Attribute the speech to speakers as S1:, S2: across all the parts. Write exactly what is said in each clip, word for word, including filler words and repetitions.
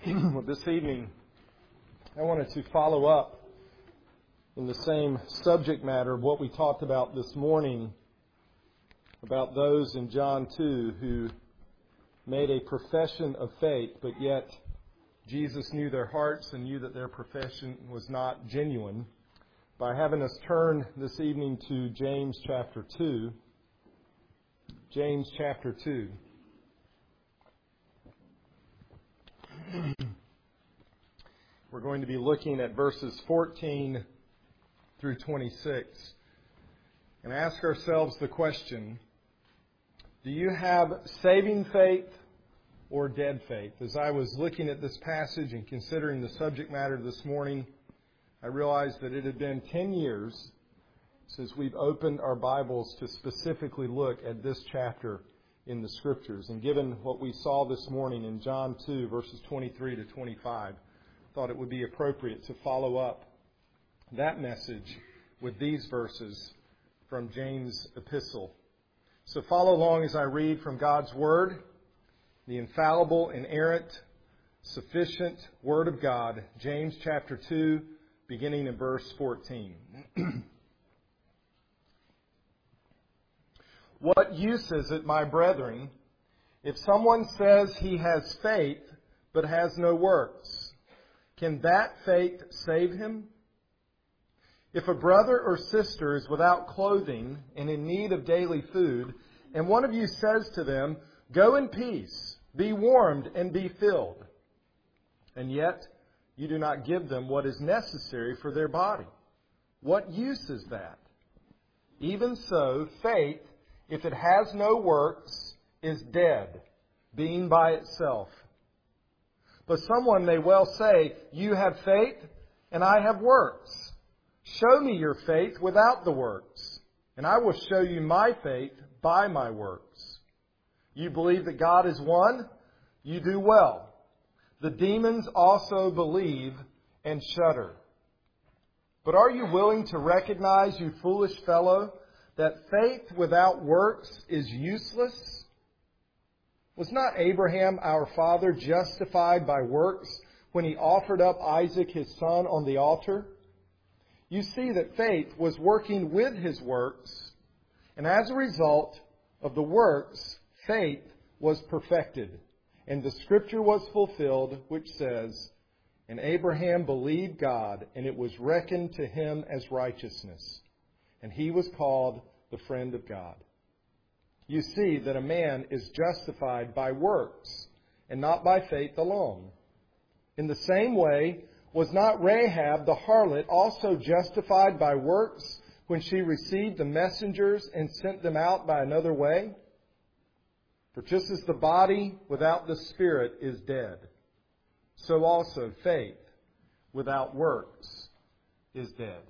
S1: Well, this evening, I wanted to follow up in the same subject matter of what we talked about this morning about those in John two who made a profession of faith, but yet Jesus knew their hearts and knew that their profession was not genuine, by having us turn this evening to James chapter two. James chapter two. We're going to be looking at verses fourteen through twenty-six and ask ourselves the question, do you have saving faith or dead faith? As I was looking at this passage and considering the subject matter this morning, I realized that it had been ten years since we've opened our Bibles to specifically look at this chapter in the Scriptures. And given what we saw this morning in John two, verses twenty-three to twenty-five, I thought it would be appropriate to follow up that message with these verses from James' epistle. So follow along as I read from God's Word, the infallible, inerrant, sufficient Word of God, James chapter two, beginning in verse fourteen. What use is it, my brethren, if someone says he has faith but has no works? Can that faith save him? If a brother or sister is without clothing and in need of daily food, and one of you says to them, "Go in peace, be warmed and be filled," and yet you do not give them what is necessary for their body, what use is that? Even so, faith, if it has no works, is dead, being by itself. But someone may well say, "You have faith, and I have works. Show me your faith without the works, and I will show you my faith by my works. You believe that God is one? You do well. The demons also believe and shudder. But are you willing to recognize, you foolish fellow, that faith without works is useless? Was not Abraham our father justified by works when he offered up Isaac his son on the altar? You see that faith was working with his works, and as a result of the works, faith was perfected. And the Scripture was fulfilled, which says, "And Abraham believed God, and it was reckoned to him as righteousness. And he was called the friend of God." You see that a man is justified by works, and not by faith alone. In the same way, was not Rahab the harlot also justified by works when she received the messengers and sent them out by another way? For just as the body without the spirit is dead, so also faith without works is dead.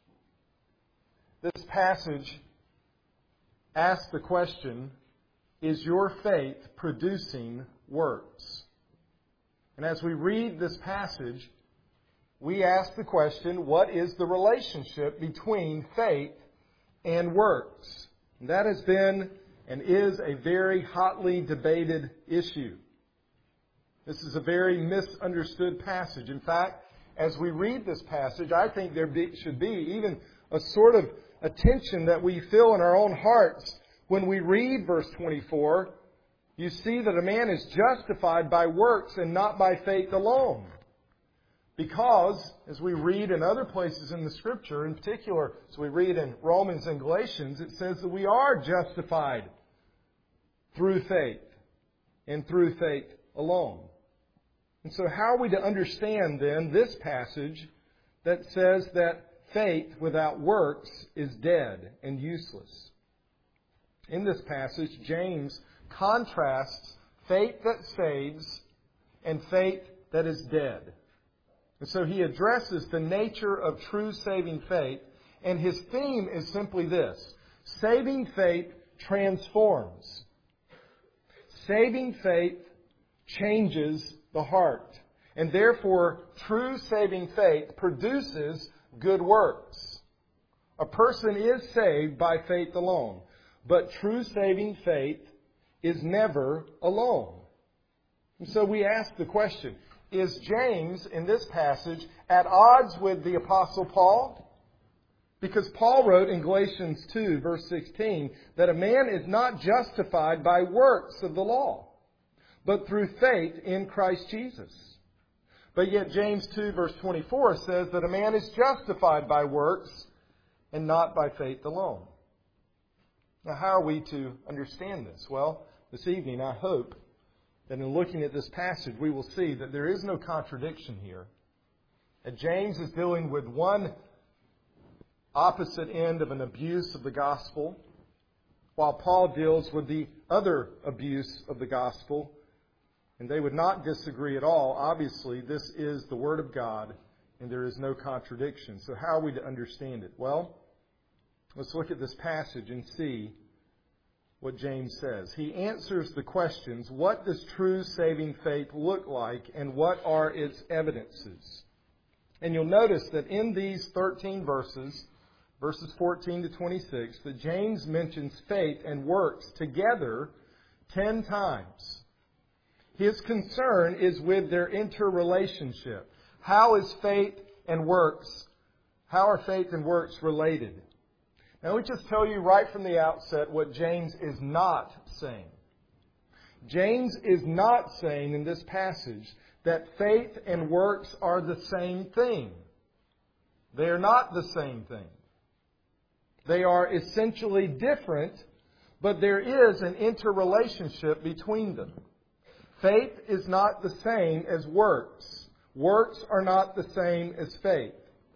S1: This passage asks the question, is your faith producing works? And as we read this passage, we ask the question, what is the relationship between faith and works? And that has been and is a very hotly debated issue. This is a very misunderstood passage. In fact, as we read this passage, I think there be, should be even a sort of a tension that we feel in our own hearts when we read verse twenty-four. You see that a man is justified by works and not by faith alone. Because, as we read in other places in the Scripture, in particular, as we read in Romans and Galatians, it says that we are justified through faith and through faith alone. And so how are we to understand then this passage that says that faith without works is dead and useless? In this passage, James contrasts faith that saves and faith that is dead. And so he addresses the nature of true saving faith, and his theme is simply this: saving faith transforms. Saving faith changes the heart, and therefore true saving faith produces good works. A person is saved by faith alone, but true saving faith is never alone. And so we ask the question, is James, in this passage, at odds with the Apostle Paul? Because Paul wrote in Galatians two, verse sixteen, that a man is not justified by works of the law, but through faith in Christ Jesus. But yet James two, verse twenty-four says that a man is justified by works and not by faith alone. Now, how are we to understand this? Well, this evening I hope that in looking at this passage we will see that there is no contradiction here. That James is dealing with one opposite end of an abuse of the gospel, while Paul deals with the other abuse of the gospel. And they would not disagree at all. Obviously, this is the Word of God, and there is no contradiction. So how are we to understand it? Well, let's look at this passage and see what James says. He answers the questions, what does true saving faith look like, and what are its evidences? And you'll notice that in these thirteen verses, verses fourteen to twenty-six, that James mentions faith and works together ten times. His concern is with their interrelationship. How is faith and works, how are faith and works related? Now, let me just tell you right from the outset what James is not saying. James is not saying in this passage that faith and works are the same thing. They are not the same thing. They are essentially different, but there is an interrelationship between them. Faith is not the same as works. Works are not the same as faith.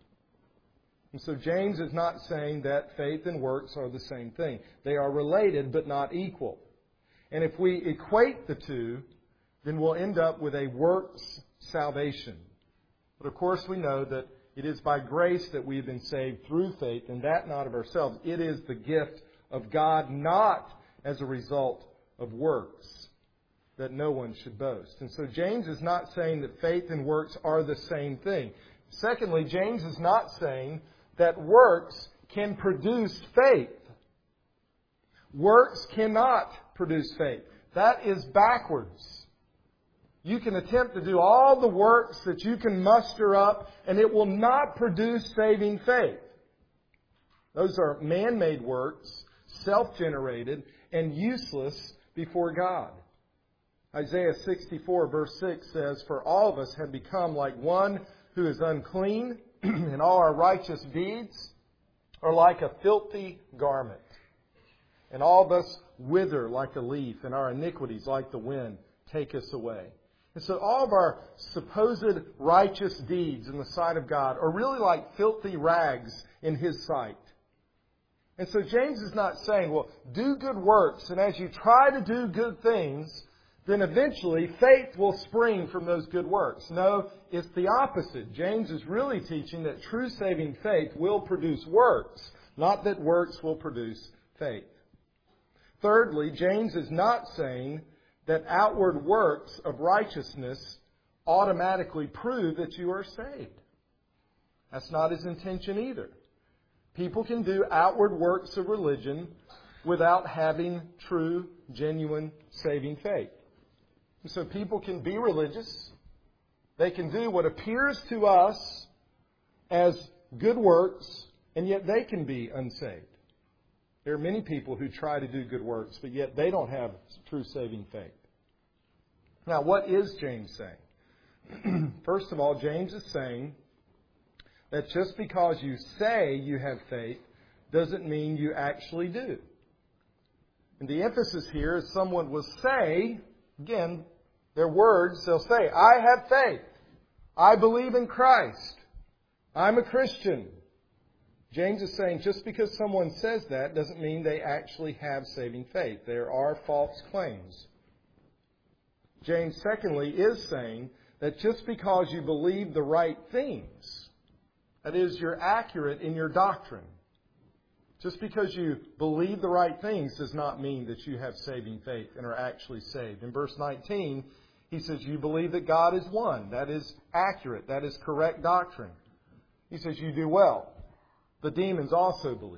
S1: And so James is not saying that faith and works are the same thing. They are related but not equal. And if we equate the two, then we'll end up with a works salvation. But of course we know that it is by grace that we have been saved through faith, and that not of ourselves. It is the gift of God, not as a result of works, that no one should boast. And so James is not saying that faith and works are the same thing. Secondly, James is not saying that works can produce faith. Works cannot produce faith. That is backwards. You can attempt to do all the works that you can muster up, and it will not produce saving faith. Those are man-made works, self-generated, and useless before God. Isaiah sixty-four, verse six says, "For all of us have become like one who is unclean, and all our righteous deeds are like a filthy garment. And all of us wither like a leaf, and our iniquities, like the wind, take us away." And so all of our supposed righteous deeds in the sight of God are really like filthy rags in His sight. And so James is not saying, well, do good works, and as you try to do good things, then eventually faith will spring from those good works. No, it's the opposite. James is really teaching that true saving faith will produce works, not that works will produce faith. Thirdly, James is not saying that outward works of righteousness automatically prove that you are saved. That's not his intention either. People can do outward works of religion without having true, genuine, saving faith. And so people can be religious. They can do what appears to us as good works, and yet they can be unsaved. There are many people who try to do good works, but yet they don't have true saving faith. Now, what is James saying? First of all, James is saying that just because you say you have faith doesn't mean you actually do. And the emphasis here is someone will say, again, their words, they'll say, I have faith. I believe in Christ. I'm a Christian. James is saying just because someone says that doesn't mean they actually have saving faith. There are false claims. James, secondly, is saying that just because you believe the right things, that is, you're accurate in your doctrine, just because you believe the right things does not mean that you have saving faith and are actually saved. In verse nineteen, he says, you believe that God is one. That is accurate. That is correct doctrine. He says, you do well. The demons also believe.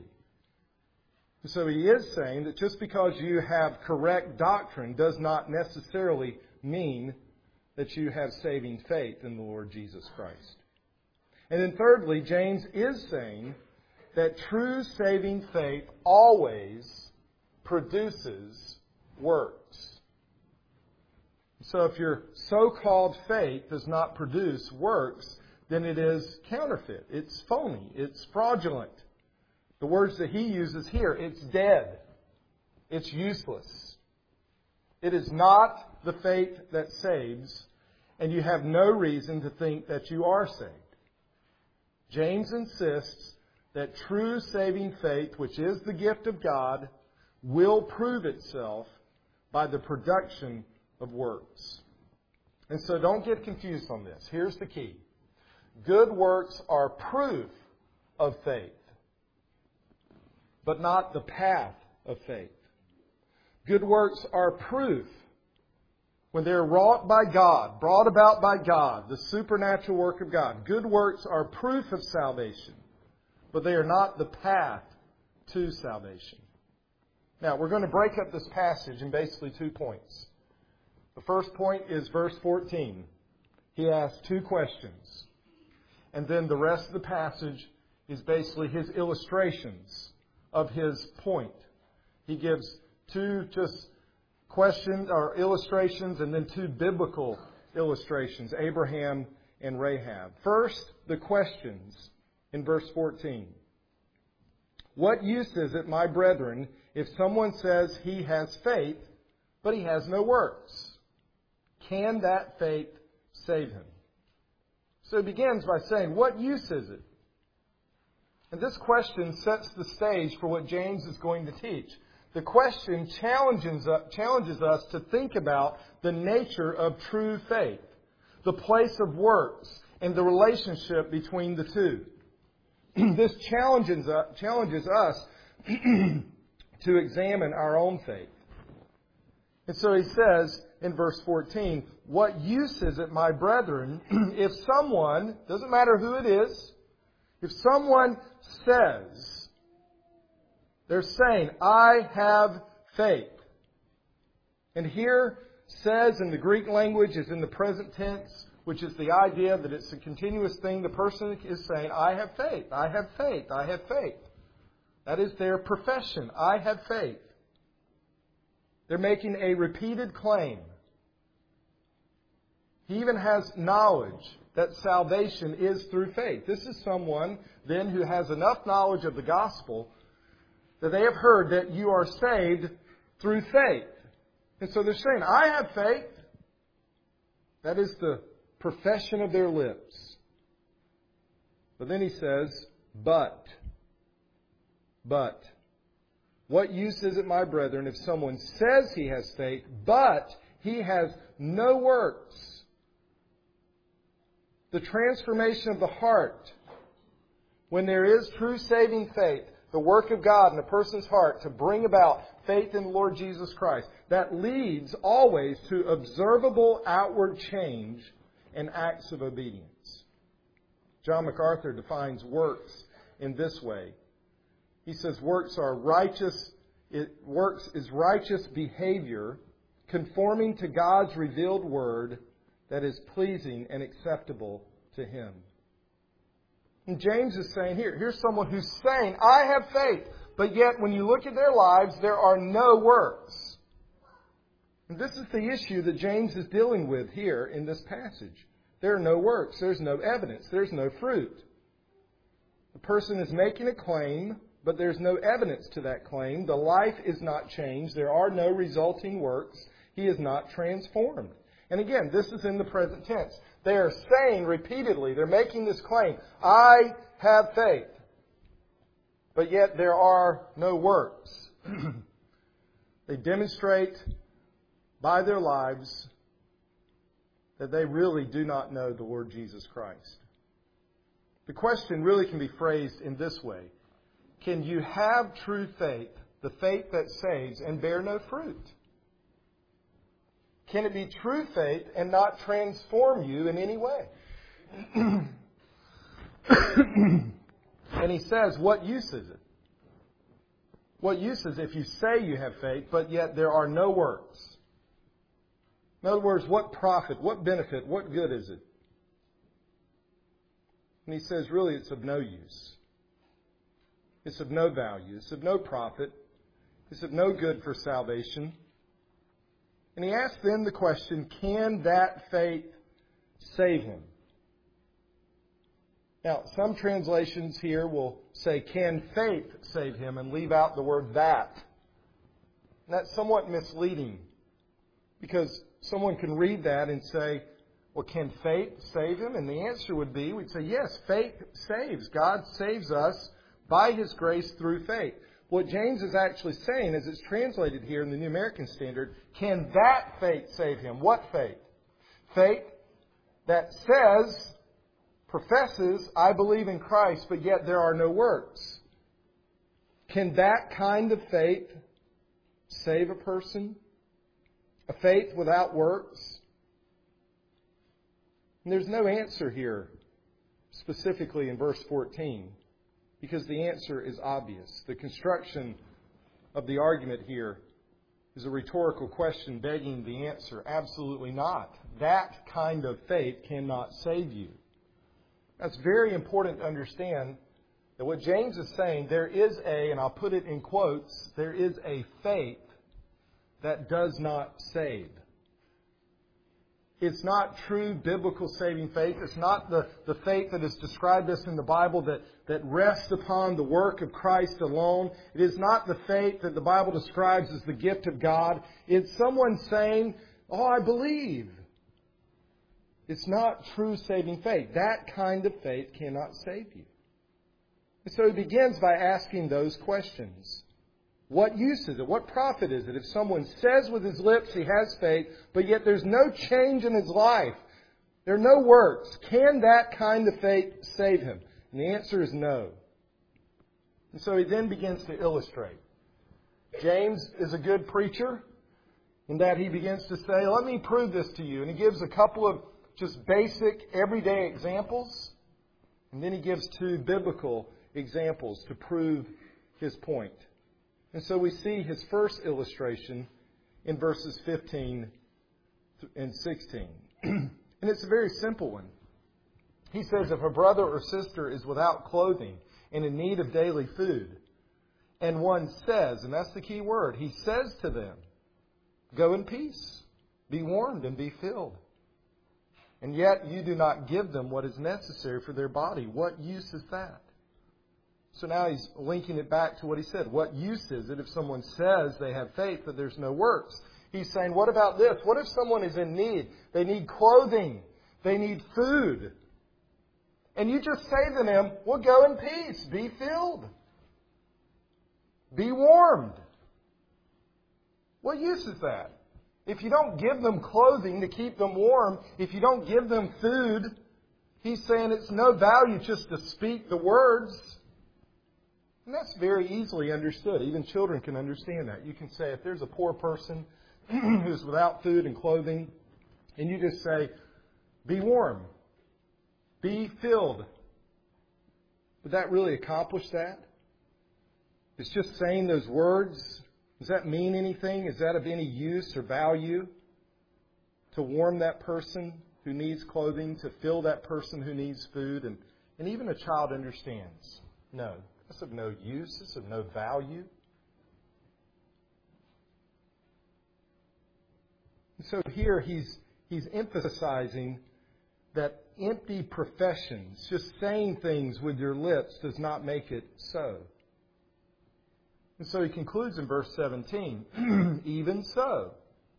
S1: So he is saying that just because you have correct doctrine does not necessarily mean that you have saving faith in the Lord Jesus Christ. And then thirdly, James is saying that true saving faith always produces works. So if your so-called faith does not produce works, then it is counterfeit. It's phony. It's fraudulent. The words that he uses here, it's dead. It's useless. It is not the faith that saves, and you have no reason to think that you are saved. James insists that true saving faith, which is the gift of God, will prove itself by the production of works. And so don't get confused on this. Here's the key. Good works are proof of faith, but not the path of faith. Good works are proof when they're wrought by God, brought about by God, the supernatural work of God. Good works are proof of salvation, but they are not the path to salvation. Now, we're going to break up this passage in basically two points. The first point is verse fourteen. He asks two questions. And then the rest of the passage is basically his illustrations of his point. He gives two just questions or illustrations and then two biblical illustrations, Abraham and Rahab. First, the questions in verse fourteen. What use is it, my brethren, if someone says he has faith, but he has no works? Can that faith save him? So he begins by saying, what use is it? And this question sets the stage for what James is going to teach. The question challenges, challenges us to think about the nature of true faith, the place of works, and the relationship between the two. This challenges, challenges us to examine our own faith. And so he says in verse fourteen, what use is it, my brethren, if someone, doesn't matter who it is, if someone says, they're saying, I have faith. And here says in the Greek language is in the present tense, which is the idea that it's a continuous thing. The person is saying, I have faith, I have faith, I have faith. That is their profession. I have faith. They're making a repeated claim. He even has knowledge that salvation is through faith. This is someone then who has enough knowledge of the gospel that they have heard that you are saved through faith. And so they're saying, I have faith. That is the profession of their lips. But then he says, but, but, what use is it, my brethren, if someone says he has faith, but he has no works? The transformation of the heart, when there is true saving faith, the work of God in a person's heart to bring about faith in the Lord Jesus Christ, that leads always to observable outward change and acts of obedience. John MacArthur defines works in this way. He says works are righteous, it, works is righteous behavior conforming to God's revealed word that is pleasing and acceptable to Him. And James is saying here, here's someone who's saying, I have faith, but yet when you look at their lives, there are no works. And this is the issue that James is dealing with here in this passage. There are no works. There's no evidence. There's no fruit. The person is making a claim, but there's no evidence to that claim. The life is not changed. There are no resulting works. He is not transformed. And again, this is in the present tense. They are saying repeatedly, they're making this claim, I have faith. But yet there are no works. They demonstrate by their lives that they really do not know the Lord Jesus Christ. The question really can be phrased in this way. Can you have true faith, the faith that saves, and bear no fruit? Can it be true faith and not transform you in any way? And he says, what use is it? What use is it if you say you have faith, but yet there are no works? In other words, what profit, what benefit, what good is it? And he says, really, it's of no use. It's of no value. It's of no profit. It's of no good for salvation. And he asks then the question, can that faith save him? Now, some translations here will say, can faith save him, and leave out the word that. And that's somewhat misleading, because someone can read that and say, well, can faith save him? And the answer would be, we'd say, yes, faith saves. God saves us by His grace through faith. What James is actually saying, as it's translated here in the New American Standard, can that faith save him? What faith? Faith that says, professes, I believe in Christ, but yet there are no works. Can that kind of faith save a person? A faith without works? And there's no answer here, specifically in verse fourteen, because the answer is obvious. The construction of the argument here is a rhetorical question begging the answer. Absolutely not. That kind of faith cannot save you. That's very important to understand that what James is saying, there is a, and I'll put it in quotes, there is a faith that does not save. It's not true biblical saving faith. It's not the, the faith that is described us in the Bible that, that rests upon the work of Christ alone. It is not the faith that the Bible describes as the gift of God. It's someone saying, oh, I believe. It's not true saving faith. That kind of faith cannot save you. And so he begins by asking those questions. What use is it? What profit is it if someone says with his lips he has faith, but yet there's no change in his life? There are no works. Can that kind of faith save him? And the answer is no. And so he then begins to illustrate. James is a good preacher in that he begins to say, let me prove this to you. And he gives a couple of just basic, everyday examples. And then he gives two biblical examples to prove his point. And so we see his first illustration in verses fifteen and sixteen. And it's a very simple one. He says, if a brother or sister is without clothing and in need of daily food, and one says, and that's the key word, he says to them, go in peace, be warmed and be filled. And yet you do not give them what is necessary for their body. What use is that? So now he's linking it back to what he said. What use is it if someone says they have faith but there's no works? He's saying, what about this? What if someone is in need? They need clothing. They need food. And you just say to them, well, go in peace. Be filled. Be warmed. What use is that? If you don't give them clothing to keep them warm, if you don't give them food, he's saying it's no value just to speak the words. And that's very easily understood. Even children can understand that. You can say, if there's a poor person who's without food and clothing, and you just say, be warm, be filled. Would that really accomplish that? It's just saying those words. Does that mean anything? Is that of any use or value to warm that person who needs clothing, to fill that person who needs food? And, and even a child understands. No. It's of no use. It's of no value. And so here he's he's emphasizing that empty professions, just saying things with your lips, does not make it so. And so he concludes in verse seventeen, even so,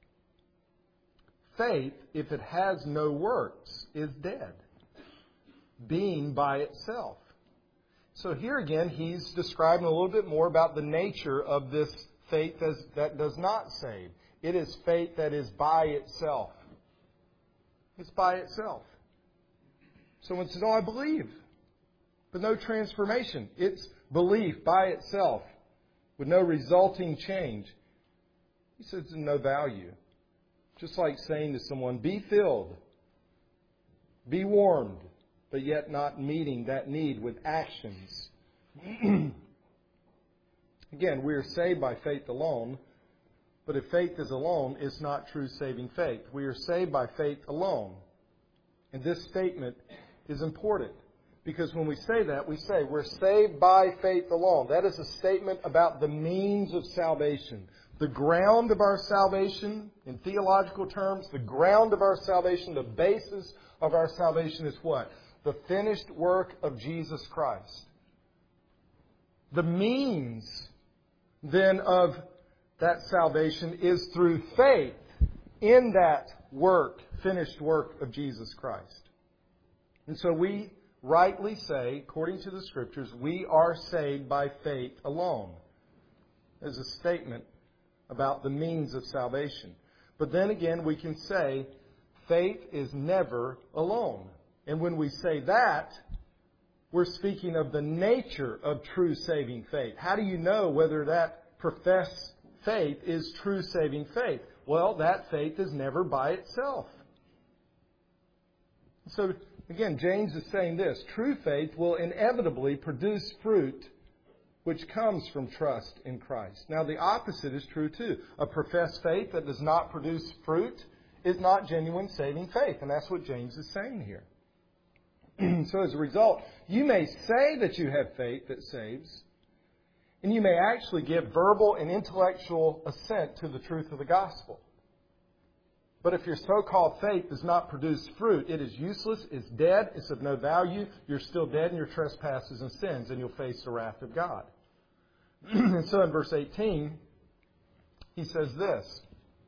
S1: faith, if it has no works, is dead, being by itself. So here again, he's describing a little bit more about the nature of this faith that does not save. It is faith that is by itself. It's by itself. Someone says, oh, I believe, but no transformation. It's belief by itself with no resulting change. He says it's no value. Just like saying to someone, be filled, be warmed, but yet not meeting that need with actions. Again, we are saved by faith alone, But if faith is alone, it's not true saving faith. We are saved by faith alone. And this statement is important. Because when we say that, we say we're saved by faith alone. That is a statement about the means of salvation. The ground of our salvation, in theological terms, the ground of our salvation, the basis of our salvation is what? The finished work of Jesus Christ. The means, then, of that salvation is through faith in that work, finished work of Jesus Christ. And so we rightly say, according to the Scriptures, we are saved by faith alone. There's a statement about the means of salvation. But then again, we can say faith is never alone. And when we say that, we're speaking of the nature of true saving faith. How do you know whether that professed faith is true saving faith? Well, that faith is never by itself. So, again, James is saying this: true faith will inevitably produce fruit which comes from trust in Christ. Now, the opposite is true too. A professed faith that does not produce fruit is not genuine saving faith. And that's what James is saying here. So as a result, you may say that you have faith that saves, and you may actually give verbal and intellectual assent to the truth of the gospel. But if your so-called faith does not produce fruit, it is useless, it's dead, it's of no value. You're still dead in your trespasses and sins, and you'll face the wrath of God. And so in verse eighteen, he says this.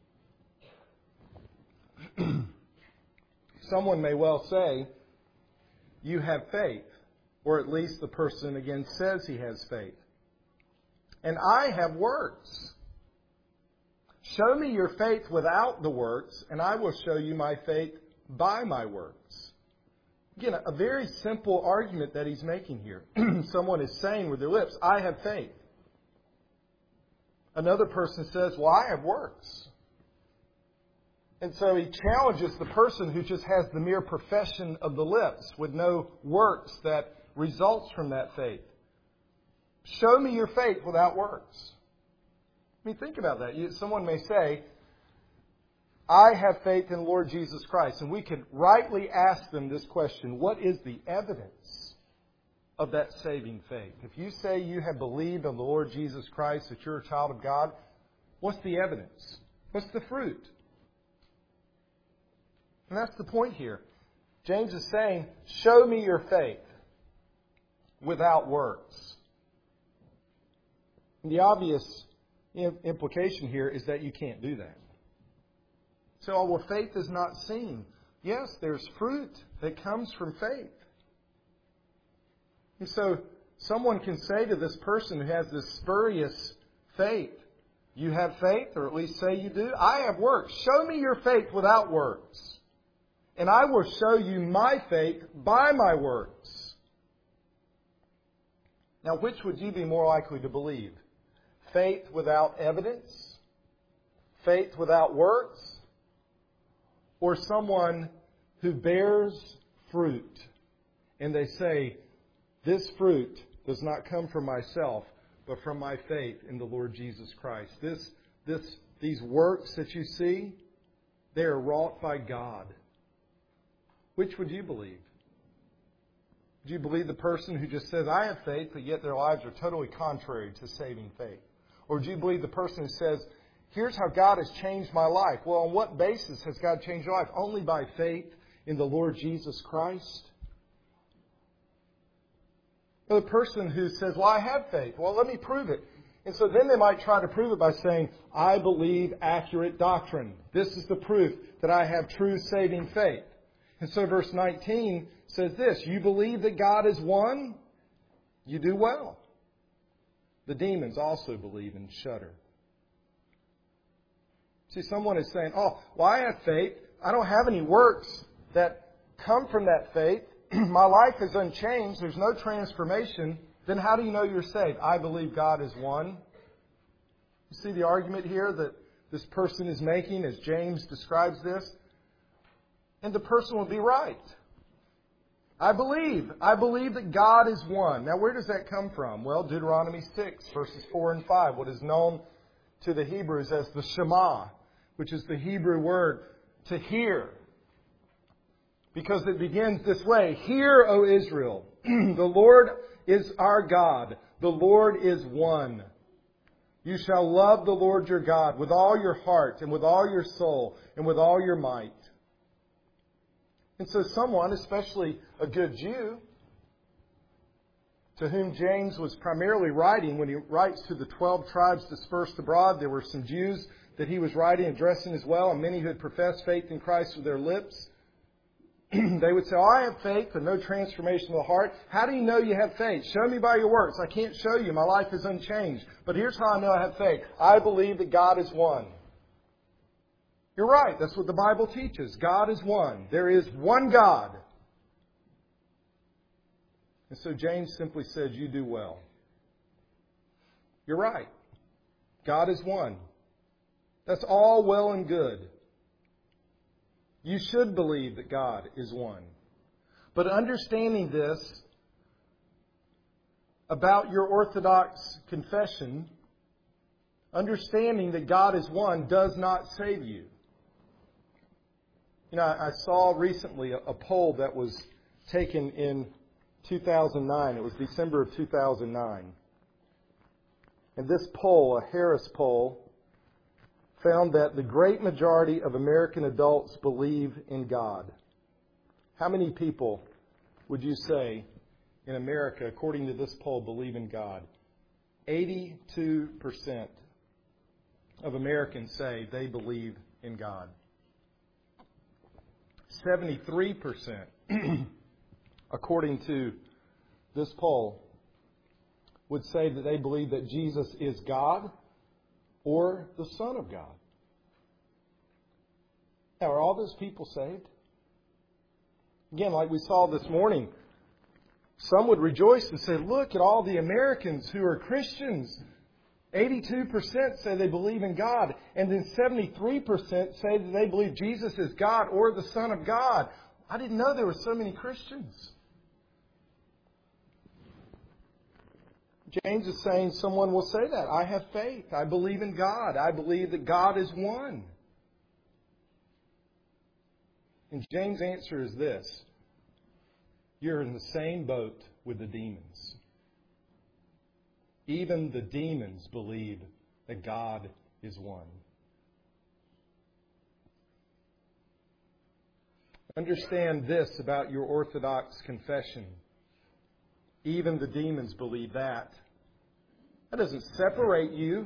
S1: Someone may well say, you have faith. Or at least the person, again, says he has faith. And I have works. Show me your faith without the works, and I will show you my faith by my works. Again, a very simple argument that he's making here. Someone is saying with their lips, I have faith. Another person says, well, I have works. And so he challenges the person who just has the mere profession of the lips with no works that results from that faith. Show me your faith without works. I mean, think about that. You, someone may say, I have faith in the Lord Jesus Christ. And we could rightly ask them this question: what is the evidence of that saving faith? If you say you have believed in the Lord Jesus Christ, that you're a child of God, what's the evidence? What's the fruit? And that's the point here. James is saying, show me your faith without works. And the obvious implication here is that you can't do that. So, oh, well, faith is not seen. Yes, there's fruit that comes from faith. And so someone can say to this person who has this spurious faith, you have faith, or at least say you do. I have works. Show me your faith without works, and I will show you my faith by my works. Now, which would you be more likely to believe? Faith without evidence? Faith without works? Or someone who bears fruit and they say, this fruit does not come from myself, but from my faith in the Lord Jesus Christ. This, this, these works that you see, they are wrought by God. Which would you believe? Do you believe the person who just says, I have faith, but yet their lives are totally contrary to saving faith? Or do you believe the person who says, here's how God has changed my life? Well, on what basis has God changed your life? Only by faith in the Lord Jesus Christ. Or the person who says, well, I have faith. Well, let me prove it. And so then they might try to prove it by saying, I believe accurate doctrine. This is the proof that I have true saving faith. And so verse nineteen says this, you believe that God is one? You do well. The demons also believe and shudder. See, someone is saying, oh, well, I have faith. I don't have any works that come from that faith. My life is unchanged. There's no transformation. Then how do you know you're saved? I believe God is one. You see the argument here that this person is making as James describes this? And the person will be right. I believe. I believe that God is one. Now, where does that come from? Well, Deuteronomy six, verses four and five. What is known to the Hebrews as the Shema, which is the Hebrew word to hear. Because it begins this way: Hear, O Israel, the Lord is our God, the Lord is one. You shall love the Lord your God with all your heart and with all your soul and with all your might. And so someone, especially a good Jew, to whom James was primarily writing when he writes to the twelve tribes dispersed abroad, there were some Jews that he was writing and addressing as well, and many who had professed faith in Christ with their lips. They would say, oh, I have faith, but no transformation of the heart. How do you know you have faith? Show me by your works. I can't show you. My life is unchanged. But here's how I know I have faith. I believe that God is one. You're right. That's what the Bible teaches. God is one. There is one God. And so James simply says, you do well. You're right. God is one. That's all well and good. You should believe that God is one. But understanding this about your Orthodox confession, understanding that God is one does not save you. You know, I saw recently a, a poll that was taken in two thousand nine. It was December of two thousand nine. And this poll, a Harris poll, found that the great majority of American adults believe in God. How many people would you say in America, according to this poll, believe in God? eighty-two percent of Americans say they believe in God. seventy-three percent, according to this poll, would say that they believe that Jesus is God or the Son of God. Now, are all those people saved? Again, like we saw this morning, some would rejoice and say, look at all the Americans who are Christians. eighty-two percent say they believe in God, and then seventy-three percent say that they believe Jesus is God or the Son of God. I didn't know there were so many Christians. James is saying someone will say that. I have faith. I believe in God. I believe that God is one. And James' answer is this: you're in the same boat with the demons. Even the demons believe that God is one. Understand this about your Orthodox confession. Even the demons believe that. That doesn't separate you.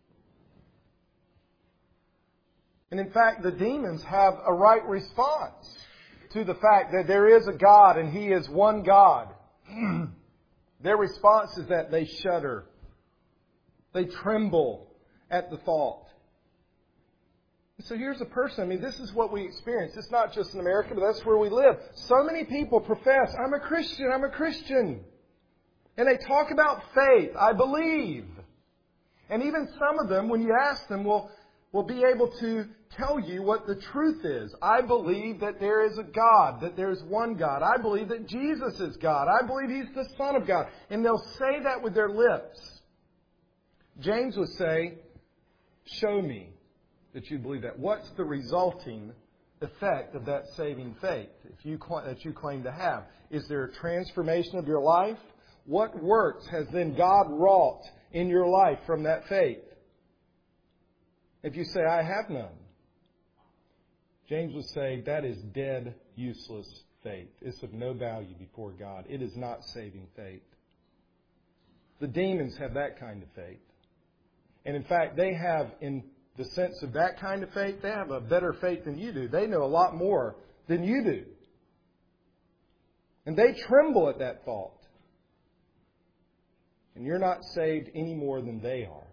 S1: And in fact, the demons have a right response to the fact that there is a God and He is one God. Their response is that they shudder. They tremble at the thought. So here's a person, I mean, this is what we experience. It's not just in America, but that's where we live. So many people profess, I'm a Christian, I'm a Christian. And they talk about faith. I believe. And even some of them, when you ask them, will, will be able to tell you what the truth is. I believe that there is a God, that there is one God. I believe that Jesus is God. I believe He's the Son of God. And they'll say that with their lips. James would say, show me that you believe that. What's the resulting effect of that saving faith if you, that you claim to have? Is there a transformation of your life? What works has then God wrought in your life from that faith? If you say, I have none, James would say that is dead, useless faith. It's of no value before God. It is not saving faith. The demons have that kind of faith. And in fact, they have, in the sense of that kind of faith, they have a better faith than you do. They know a lot more than you do. And they tremble at that thought. And you're not saved any more than they are.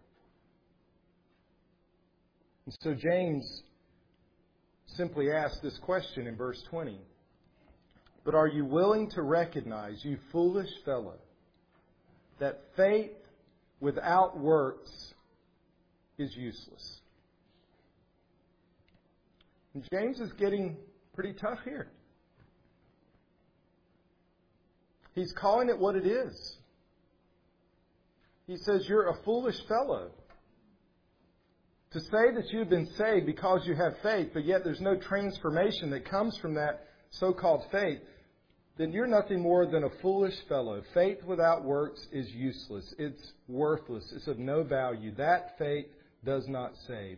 S1: And so James simply asks this question in verse twenty. But are you willing to recognize, you foolish fellow, that faith without works is useless? And James is getting pretty tough here. He's calling it what it is. He says, you're a foolish fellow. To say that you've been saved because you have faith, but yet there's no transformation that comes from that so-called faith, then you're nothing more than a foolish fellow. Faith without works is useless. It's worthless. It's of no value. That faith does not save.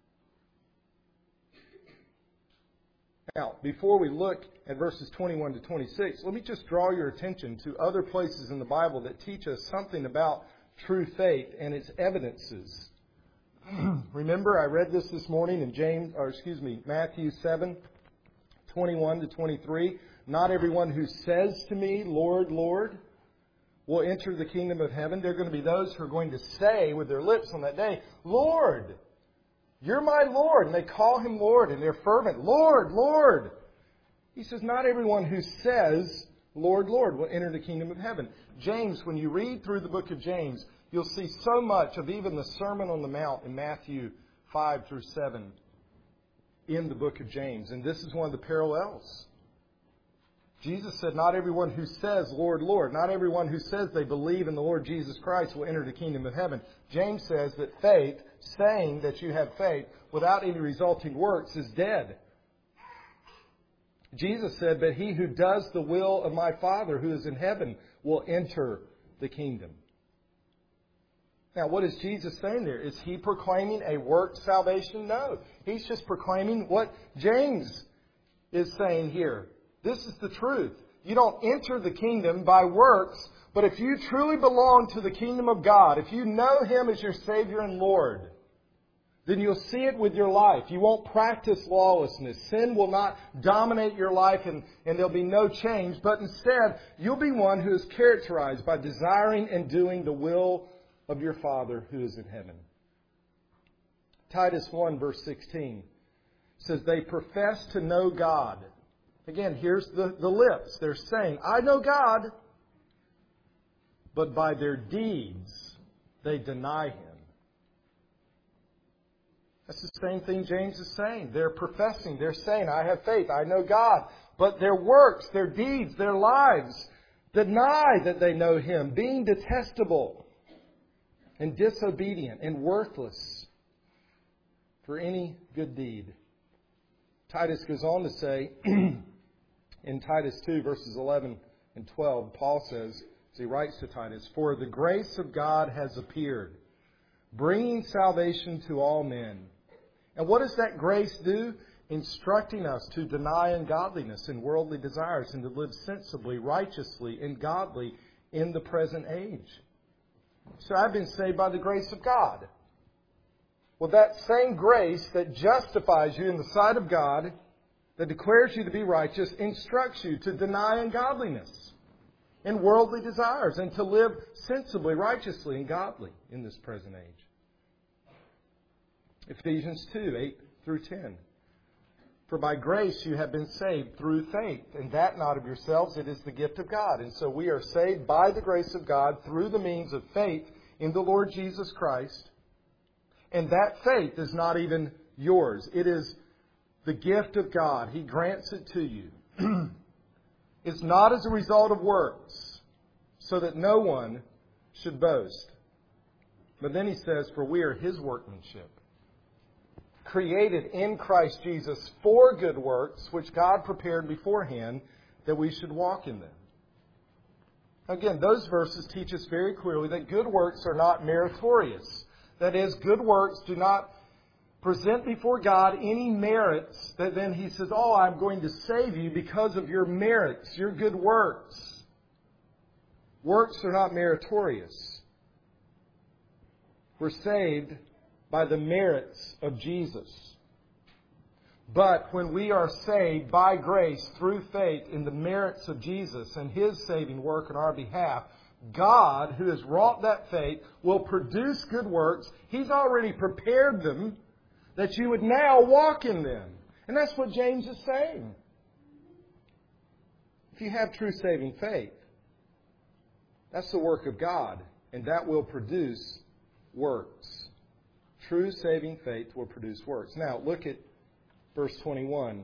S1: Now, before we look at verses twenty-one to twenty-six, let me just draw your attention to other places in the Bible that teach us something about true faith and its evidences. Remember, I read this this morning in James, or excuse me, Matthew seven, twenty-one to twenty-three. Not everyone who says to me, Lord, Lord, will enter the kingdom of heaven. There are going to be those who are going to say with their lips on that day, Lord, you're my Lord. And they call Him Lord, and they're fervent. Lord, Lord. He says, not everyone who says, Lord, Lord, will enter the kingdom of heaven. James, when you read through the book of James, you'll see so much of even the Sermon on the Mount in Matthew five through seven in the book of James. And this is one of the parallels. Jesus said, not everyone who says, Lord, Lord, not everyone who says they believe in the Lord Jesus Christ will enter the kingdom of heaven. James says that faith, saying that you have faith without any resulting works, is dead. Jesus said, but he who does the will of my Father who is in heaven will enter the kingdom. Now, what is Jesus saying there? Is He proclaiming a work salvation? No. He's just proclaiming what James is saying here. This is the truth. You don't enter the kingdom by works, but if you truly belong to the kingdom of God, if you know Him as your Savior and Lord, then you'll see it with your life. You won't practice lawlessness. Sin will not dominate your life and, and there'll be no change, but instead, you'll be one who is characterized by desiring and doing the will of your Father who is in heaven. Titus one verse sixteen says, they profess to know God. Again, here's the, the lips. They're saying, I know God. But by their deeds, they deny Him. That's the same thing James is saying. They're professing. They're saying, I have faith. I know God. But their works, their deeds, their lives deny that they know Him, being detestable and disobedient and worthless for any good deed. Titus goes on to say, in Titus two, verses eleven and twelve, Paul says, as he writes to Titus, for the grace of God has appeared, bringing salvation to all men. And what does that grace do? Instructing us to deny ungodliness and worldly desires and to live sensibly, righteously, and godly in the present age. So I've been saved by the grace of God. Well, that same grace that justifies you in the sight of God, that declares you to be righteous, instructs you to deny ungodliness and worldly desires and to live sensibly, righteously, and godly in this present age. Ephesians two, eight through ten. For by grace you have been saved through faith, and that not of yourselves, it is the gift of God. And so we are saved by the grace of God through the means of faith in the Lord Jesus Christ. And that faith is not even yours. It is the gift of God. He grants it to you. It's not as a result of works, so that no one should boast. But then he says, for we are His workmanship, created in Christ Jesus for good works, which God prepared beforehand that we should walk in them. Again, those verses teach us very clearly that good works are not meritorious. That is, good works do not present before God any merits that then He says, oh, I'm going to save you because of your merits, your good works. Works are not meritorious. We're saved by the merits of Jesus. But when we are saved by grace through faith in the merits of Jesus and His saving work on our behalf, God, who has wrought that faith, will produce good works. He's already prepared them that you would now walk in them. And that's what James is saying. If you have true saving faith, that's the work of God, and that will produce works. True saving faith will produce works. Now, look at verse twenty-one.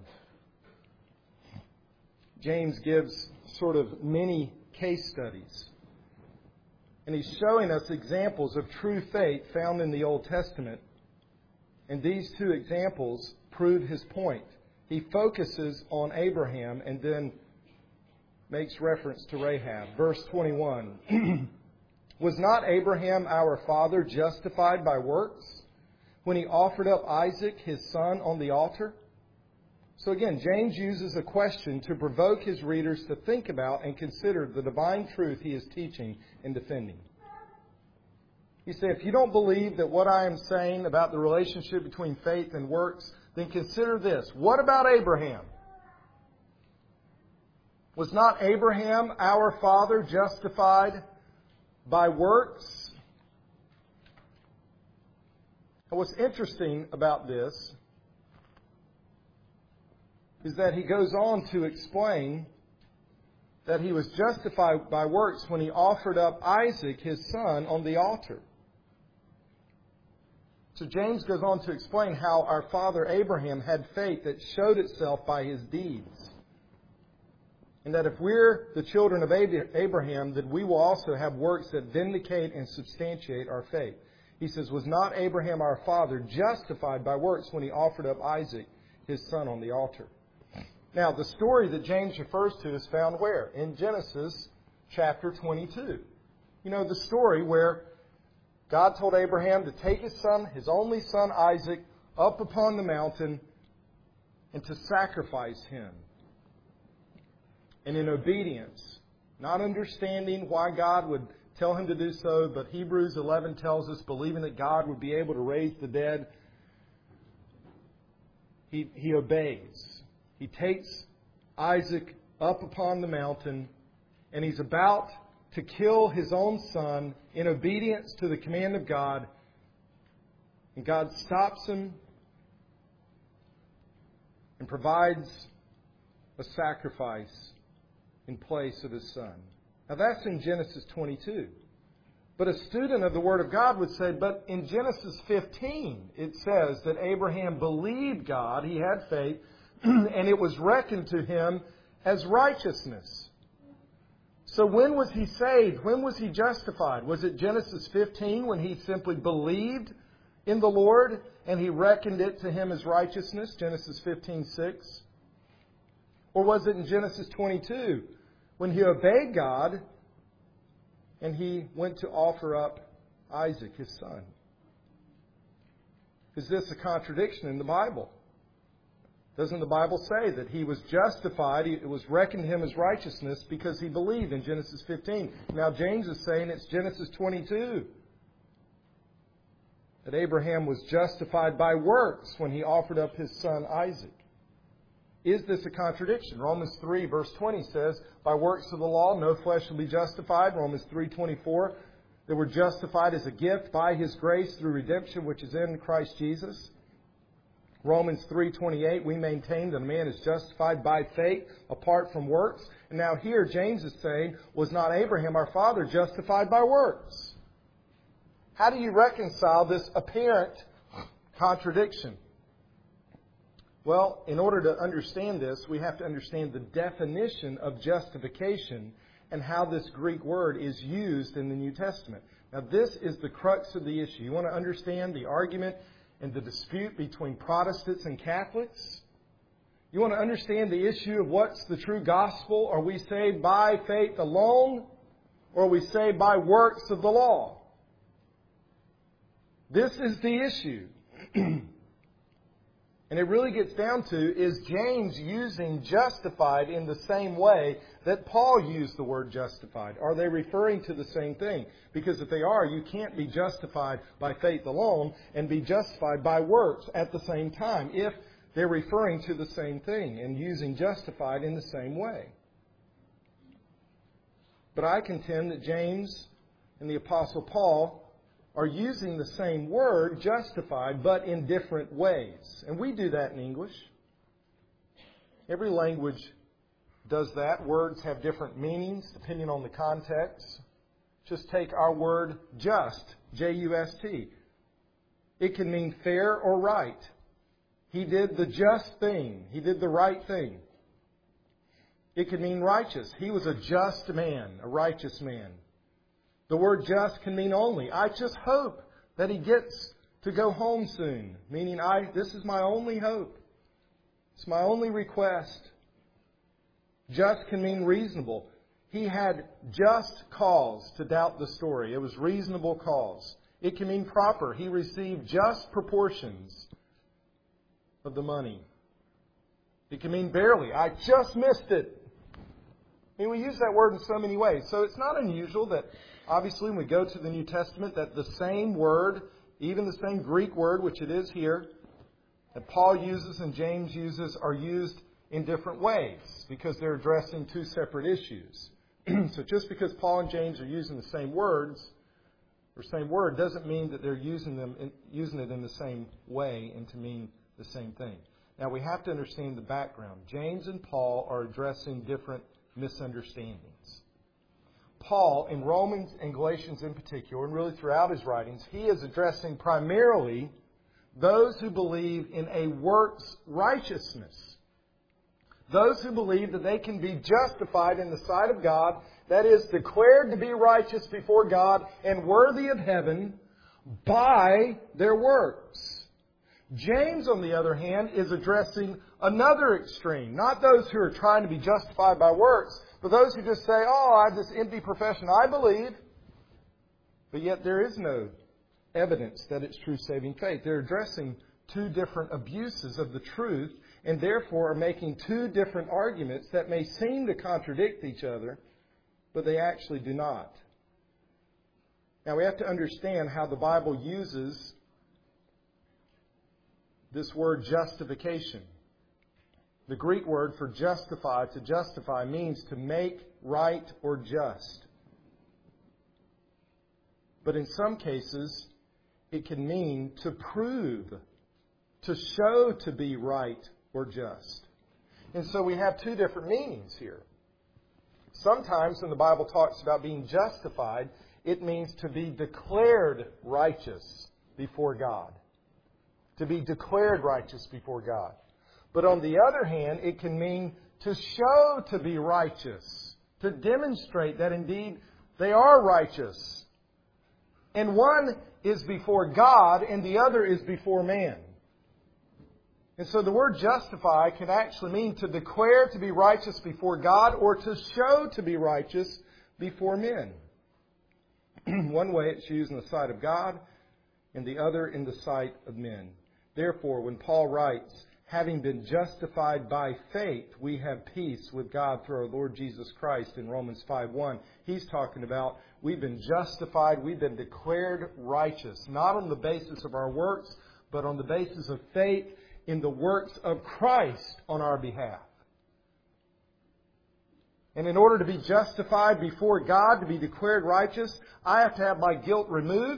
S1: James gives sort of many case studies. And he's showing us examples of true faith found in the Old Testament And these two examples prove his point. He focuses on Abraham and then makes reference to Rahab. Verse twenty-one. Was not Abraham our father justified by works when he offered up Isaac, his son, on the altar? So again, James uses a question to provoke his readers to think about and consider the divine truth he is teaching and defending. He said, if you don't believe that what I am saying about the relationship between faith and works, then consider this. What about Abraham? Was not Abraham our father justified by works? And what's interesting about this is that he goes on to explain that he was justified by works when he offered up Isaac, his son, on the altar. So James goes on to explain how our father Abraham had faith that showed itself by his deeds. And that if we're the children of Abraham, then we will also have works that vindicate and substantiate our faith. He says, was not Abraham our father justified by works when he offered up Isaac, his son, on the altar? Now, the story that James refers to is found where? In Genesis chapter twenty-two. You know, the story where God told Abraham to take his son, his only son Isaac, up upon the mountain and to sacrifice him. And in obedience, not understanding why God would tell him to do so, but Hebrews eleven tells us, believing that God would be able to raise the dead, he, he obeys. He takes Isaac up upon the mountain, and he's about to kill his own son in obedience to the command of God. And God stops him and provides a sacrifice in place of his son. Now that's in Genesis twenty-two. But a student of the Word of God would say, but in Genesis fifteen, it says that Abraham believed God, he had faith, and it was reckoned to him as righteousness. So when was he saved? When was he justified? Was it Genesis fifteen when he simply believed in the Lord and he reckoned it to him as righteousness? Genesis fifteen six. Or was it in Genesis twenty-two when he obeyed God and he went to offer up Isaac, his son? Is this a contradiction in the Bible? Doesn't the Bible say that he was justified, it was reckoned to him as righteousness because he believed in Genesis fifteen? Now James is saying it's Genesis twenty-two. That Abraham was justified by works when he offered up his son Isaac. Is this a contradiction? Romans three verse twenty says, by works of the law no flesh will be justified. Romans three twenty-four, that we're justified as a gift by His grace through redemption which is in Christ Jesus. Romans three twenty-eight, we maintain that a man is justified by faith apart from works. And now here James is saying, was not Abraham our father justified by works? How do you reconcile this apparent contradiction? Well, in order to understand this, we have to understand the definition of justification and how this Greek word is used in the New Testament. Now, this is the crux of the issue. You want to understand the argument and the dispute between Protestants and Catholics? You want to understand the issue of what's the true gospel? Are we saved by faith alone, or are we saved by works of the law? This is the issue. And it really gets down to, is James using justified in the same way that Paul used the word justified? Are they referring to the same thing? Because if they are, you can't be justified by faith alone and be justified by works at the same time if they're referring to the same thing and using justified in the same way. But I contend that James and the Apostle Paul are using the same word, justified, but in different ways. And we do that in English. Every language does that. Words have different meanings depending on the context. Just take our word just, J U S T. It can mean fair or right. He did the just thing. He did the right thing. It can mean righteous. He was a just man, a righteous man. The word just can mean only, I just hope that he gets to go home soon, meaning I this is my only hope. It's my only request. Just can mean reasonable. He had just cause to doubt the story. It was reasonable cause. It can mean proper. He received just proportions of the money. It can mean barely. I just missed it. I mean, we use that word in so many ways. So it's not unusual that, obviously, when we go to the New Testament, that the same word, even the same Greek word, which it is here, that Paul uses and James uses, are used in different ways because they're addressing two separate issues. So just because Paul and James are using the same words, or same word, doesn't mean that they're using them in, using it in the same way and to mean the same thing. Now, we have to understand the background. James and Paul are addressing different misunderstandings. Paul, in Romans and Galatians in particular, and really throughout his writings, he is addressing primarily those who believe in a works righteousness. Those who believe that they can be justified in the sight of God, that is, declared to be righteous before God and worthy of heaven by their works. James, on the other hand, is addressing another extreme. Not those who are trying to be justified by works, but those who just say, oh, I have this empty profession. I believe. But yet there is no evidence that it's true saving faith. They're addressing two different abuses of the truth and therefore are making two different arguments that may seem to contradict each other, but they actually do not. Now we have to understand how the Bible uses this word justification. The Greek word for justify, to justify, means to make right or just. But in some cases, it can mean to prove, to show to be right or just. And so we have two different meanings here. Sometimes when the Bible talks about being justified, it means to be declared righteous before God. To be declared righteous before God. But on the other hand, it can mean to show to be righteous. To demonstrate that indeed they are righteous. And one is before God and the other is before man. And so the word justify can actually mean to declare to be righteous before God or to show to be righteous before men. One way it's used in the sight of God and the other in the sight of men. Therefore, when Paul writes, having been justified by faith, we have peace with God through our Lord Jesus Christ in Romans five one. He's talking about we've been justified, we've been declared righteous, not on the basis of our works, but on the basis of faith in the works of Christ on our behalf. And in order to be justified before God, to be declared righteous, I have to have my guilt removed.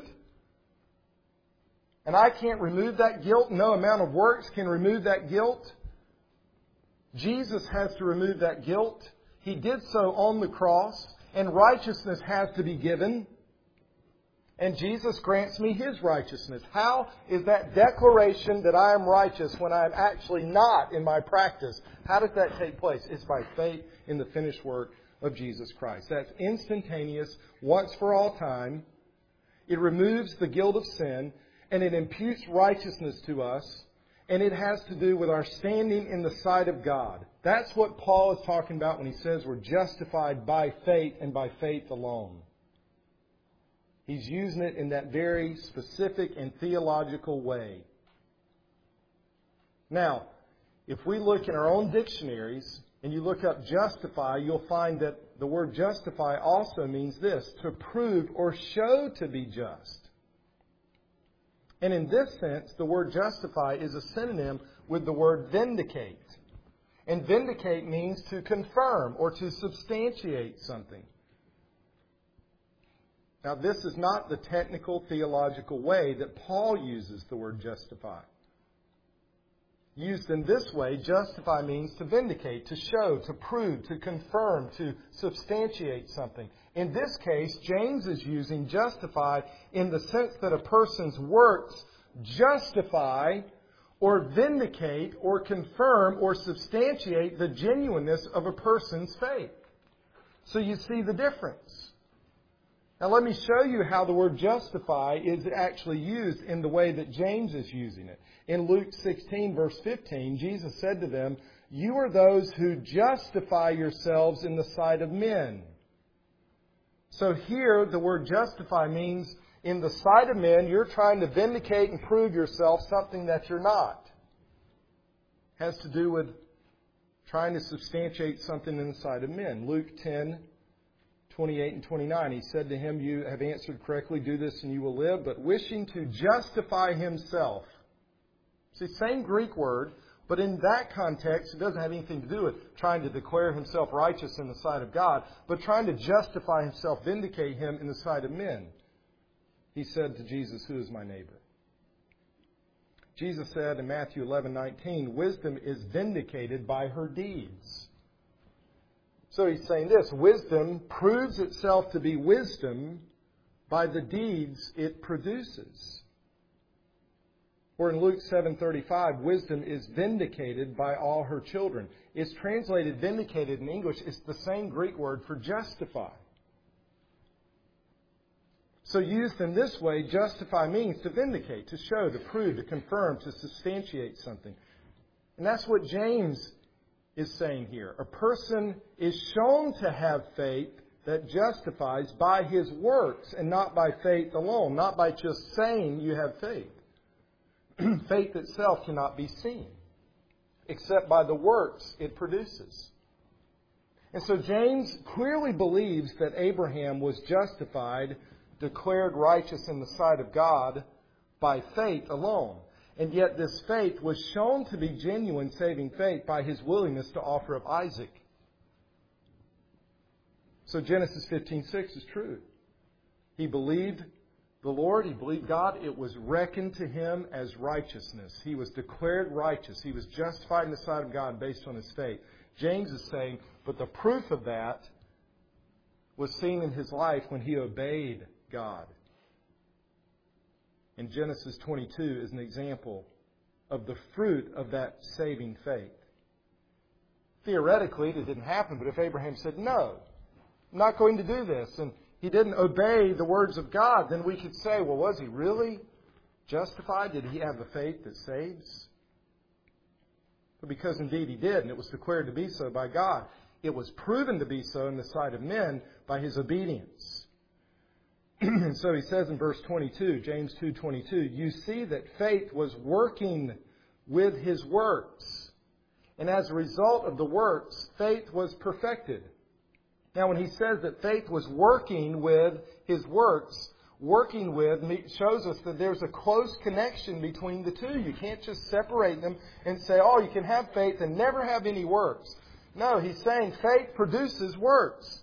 S1: And I can't remove that guilt. No amount of works can remove that guilt. Jesus has to remove that guilt. He did so on the cross. And righteousness has to be given. And Jesus grants me His righteousness. How is that declaration that I am righteous when I am actually not in my practice? How does that take place? It's by faith in the finished work of Jesus Christ. That's instantaneous, once for all time. It removes the guilt of sin. And it imputes righteousness to us. And it has to do with our standing in the sight of God. That's what Paul is talking about when he says we're justified by faith and by faith alone. He's using it in that very specific and theological way. Now, if we look in our own dictionaries and you look up justify, you'll find that the word justify also means this, to prove or show to be just. And in this sense, the word justify is a synonym with the word vindicate. And vindicate means to confirm or to substantiate something. Now, this is not the technical theological way that Paul uses the word justify. Used in this way, justify means to vindicate, to show, to prove, to confirm, to substantiate something. In this case, James is using justify in the sense that a person's works justify or vindicate or confirm or substantiate the genuineness of a person's faith. So you see the difference. Now let me show you how the word justify is actually used in the way that James is using it. In Luke sixteen, verse fifteen, Jesus said to them, "You are those who justify yourselves in the sight of men." So here, the word justify means in the sight of men, you're trying to vindicate and prove yourself something that you're not. It has to do with trying to substantiate something in the sight of men. Luke ten, twenty-eight and twenty-nine, he said to him, "You have answered correctly, do this and you will live." But wishing to justify himself. See, same Greek word, but in that context, it doesn't have anything to do with trying to declare himself righteous in the sight of God, but trying to justify himself, vindicate him in the sight of men. He said to Jesus, "Who is my neighbor?" Jesus said in Matthew eleven nineteen, "Wisdom is vindicated by her deeds." So he's saying this, wisdom proves itself to be wisdom by the deeds it produces. Or in Luke seven thirty-five, wisdom is vindicated by all her children. It's translated vindicated in English. It's the same Greek word for justify. So used in this way, justify means to vindicate, to show, to prove, to confirm, to substantiate something. And that's what James is saying here. A person is shown to have faith that justifies by his works and not by faith alone, not by just saying you have faith. Faith itself cannot be seen except by the works it produces. And so James clearly believes that Abraham was justified, declared righteous in the sight of God by faith alone. And yet this faith was shown to be genuine saving faith by his willingness to offer up Isaac. So Genesis fifteen six is true. He believed the Lord, he believed God, it was reckoned to him as righteousness. He was declared righteous. He was justified in the sight of God based on his faith. James is saying, but the proof of that was seen in his life when he obeyed God. And Genesis twenty-two is an example of the fruit of that saving faith. Theoretically, it didn't happen, but if Abraham said, "No, I'm not going to do this," and he didn't obey the words of God, then we could say, well, was he really justified? Did he have the faith that saves? But because indeed he did, and it was declared to be so by God, it was proven to be so in the sight of men by his obedience. And so he says in verse twenty-two, James two twenty-two, "You see that faith was working with his works. And as a result of the works, faith was perfected." Now, when he says that faith was working with his works, working with shows us that there's a close connection between the two. You can't just separate them and say, oh, you can have faith and never have any works. No, he's saying faith produces works.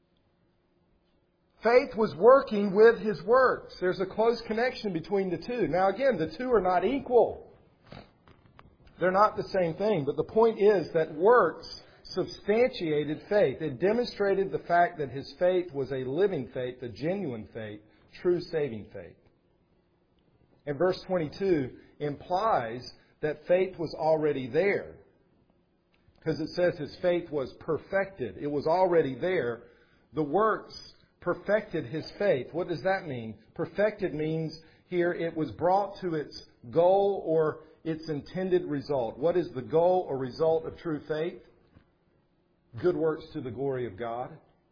S1: Faith was working with his works. There's a close connection between the two. Now, again, the two are not equal. They're not the same thing. But the point is that works substantiated faith. It demonstrated the fact that his faith was a living faith, a genuine faith, true saving faith. And verse twenty-two implies that faith was already there. Because it says his faith was perfected. It was already there. The works perfected his faith. What does that mean? Perfected means here it was brought to its goal or its intended result. What is the goal or result of true faith? Good works to the glory of God.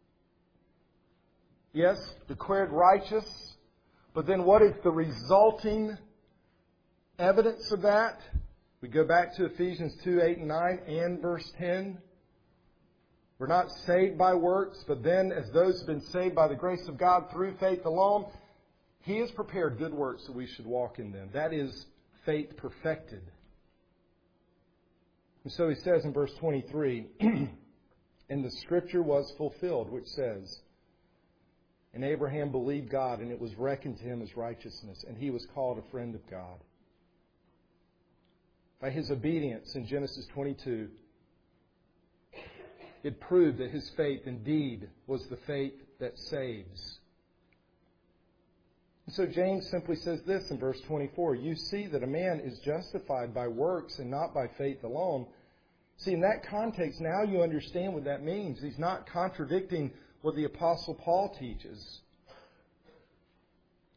S1: Yes, declared righteous. But then what is the resulting evidence of that? We go back to Ephesians two, eight, and nine and verse ten. We're not saved by works, but then as those who have been saved by the grace of God through faith alone, He has prepared good works so we should walk in them. That is faith perfected. And so he says in verse twenty-three, "And the Scripture was fulfilled, which says, and Abraham believed God, and it was reckoned to him as righteousness, and he was called a friend of God." By his obedience in Genesis twenty-two, it proved that his faith indeed was the faith that saves. And so James simply says this in verse twenty-four, "You see that a man is justified by works and not by faith alone." See, in that context, now you understand what that means. He's not contradicting what the Apostle Paul teaches.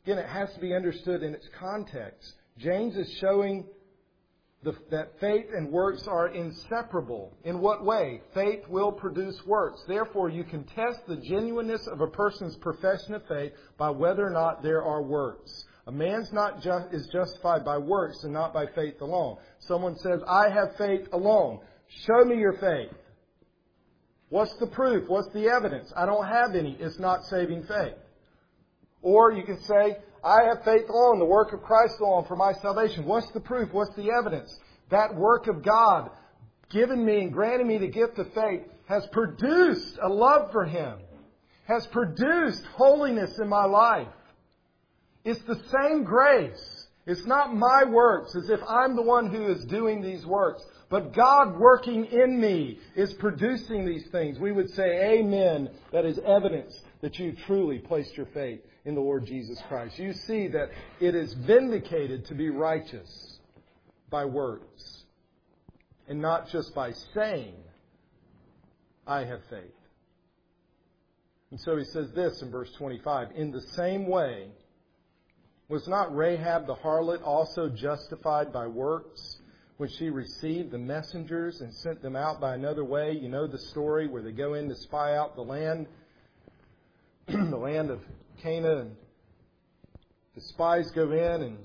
S1: Again, it has to be understood in its context. James is showing the, that faith and works are inseparable. In what way? Faith will produce works. Therefore, you can test the genuineness of a person's profession of faith by whether or not there are works. A man's not ju- is justified by works and not by faith alone. Someone says, I have faith alone. Show me your faith. What's the proof? What's the evidence? I don't have any. It's not saving faith. Or you can say, I have faith alone, the work of Christ alone for my salvation. What's the proof? What's the evidence? That work of God given me and granted me the gift of faith has produced a love for Him, has produced holiness in my life. It's the same grace. It's not my works as if I'm the one who is doing these works. But God working in me is producing these things. We would say, Amen. That is evidence that you truly placed your faith in the Lord Jesus Christ. You see that it is vindicated to be righteous by works and not just by saying, I have faith. And so he says this in verse twenty-five, in the same way, was not Rahab the harlot also justified by works when she received the messengers and sent them out by another way? You know the story where they go in to spy out the land, the land of Canaan. And the spies go in and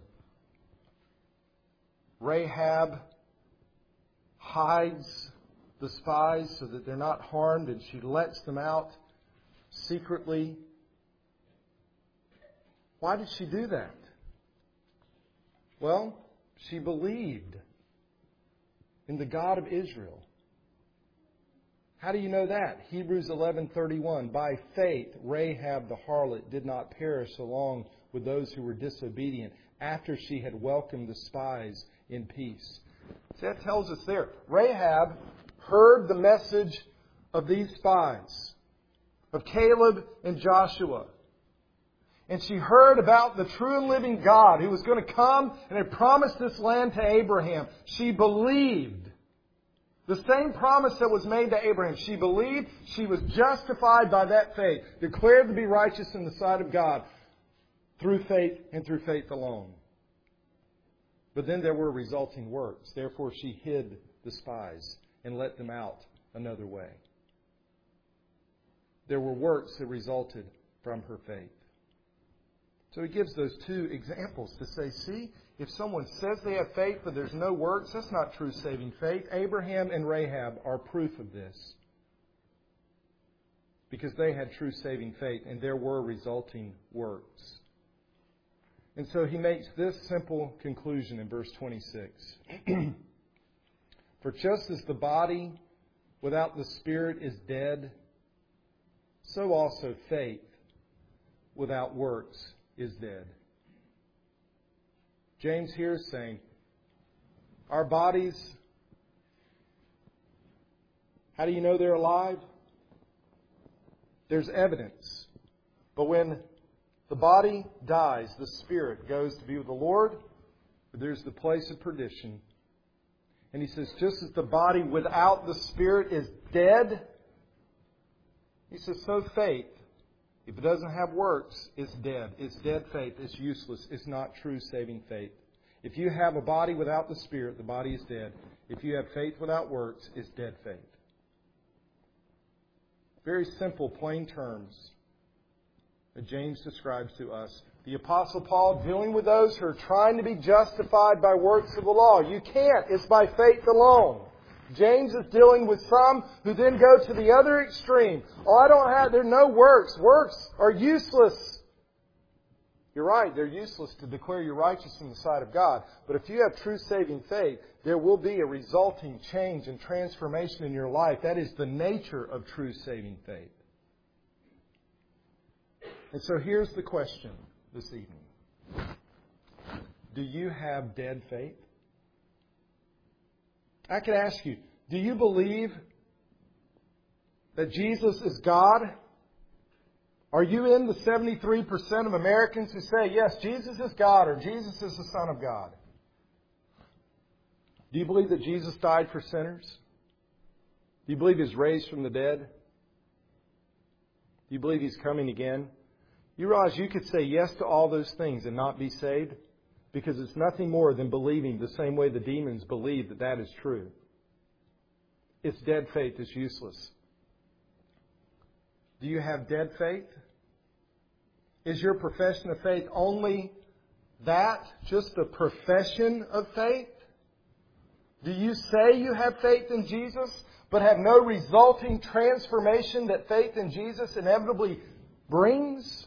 S1: Rahab hides the spies so that they're not harmed, and she lets them out secretly. Why did she do that? Well, she believed in the God of Israel. How do you know that? Hebrews eleven thirty-one. By faith, Rahab the harlot did not perish along with those who were disobedient after she had welcomed the spies in peace. So that tells us there. Rahab heard the message of these spies, of Caleb and Joshua. And she heard about the true and living God who was going to come and had promised this land to Abraham. She believed. The same promise that was made to Abraham. She believed. She was justified by that faith. Declared to be righteous in the sight of God through faith and through faith alone. But then there were resulting works. Therefore she hid the spies and let them out another way. There were works that resulted from her faith. So he gives those two examples to say, see, if someone says they have faith but there's no works, that's not true saving faith. Abraham and Rahab are proof of this. Because they had true saving faith and there were resulting works. And so he makes this simple conclusion in verse twenty-six. For just as the body without the spirit is dead, so also faith without works is dead. James here is saying, our bodies, how do you know they're alive? There's evidence. But when the body dies, the spirit goes to be with the Lord, but there's the place of perdition. And he says, just as the body without the spirit is dead, he says, so faith, if it doesn't have works, it's dead. It's dead faith. It's useless. It's not true saving faith. If you have a body without the Spirit, the body is dead. If you have faith without works, it's dead faith. Very simple, plain terms that James describes to us. The Apostle Paul dealing with those who are trying to be justified by works of the law. You can't. It's by faith alone. James is dealing with some who then go to the other extreme. Oh, I don't have, there are no works. Works are useless. You're right, they're useless to declare you righteous in the sight of God. But if you have true saving faith, there will be a resulting change and transformation in your life. That is the nature of true saving faith. And so here's the question this evening. Do you have dead faith? I could ask you, do you believe that Jesus is God? Are you in the seventy-three percent of Americans who say, yes, Jesus is God or Jesus is the Son of God? Do you believe that Jesus died for sinners? Do you believe He's raised from the dead? Do you believe He's coming again? You realize you could say yes to all those things and not be saved? Because it's nothing more than believing the same way the demons believe that that is true. It's dead faith. It's useless. Do you have dead faith? Is your profession of faith only that? Just a profession of faith? Do you say you have faith in Jesus, but have no resulting transformation that faith in Jesus inevitably brings?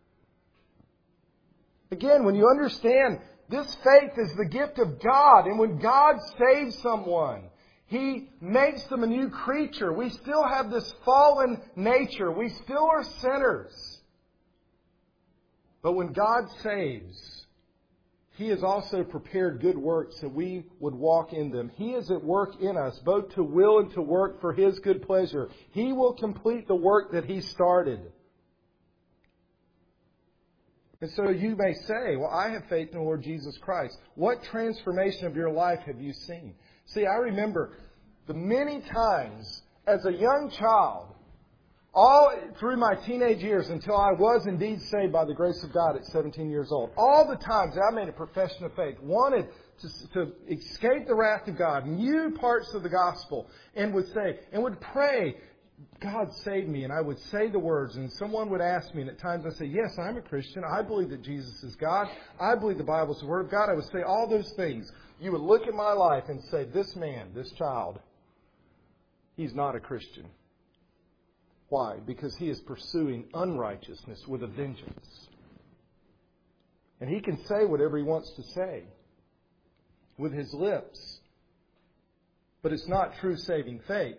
S1: Again, when you understand this faith is the gift of God, and when God saves someone, He makes them a new creature. We still have this fallen nature. We still are sinners. But when God saves, He has also prepared good works that we would walk in them. He is at work in us, both to will and to work for His good pleasure. He will complete the work that He started. And so you may say, well, I have faith in the Lord Jesus Christ. What transformation of your life have you seen? See, I remember the many times as a young child, all through my teenage years until I was indeed saved by the grace of God at seventeen years old, all the times I made a profession of faith, wanted to, to escape the wrath of God, knew parts of the gospel, and would say, and would pray, God save me, and I would say the words, and someone would ask me, and at times I'd say, yes, I'm a Christian. I believe that Jesus is God. I believe the Bible is the Word of God. I would say all those things. You would look at my life and say, this man, this child, he's not a Christian. Why? Because he is pursuing unrighteousness with a vengeance. And he can say whatever he wants to say with his lips, but it's not true saving faith.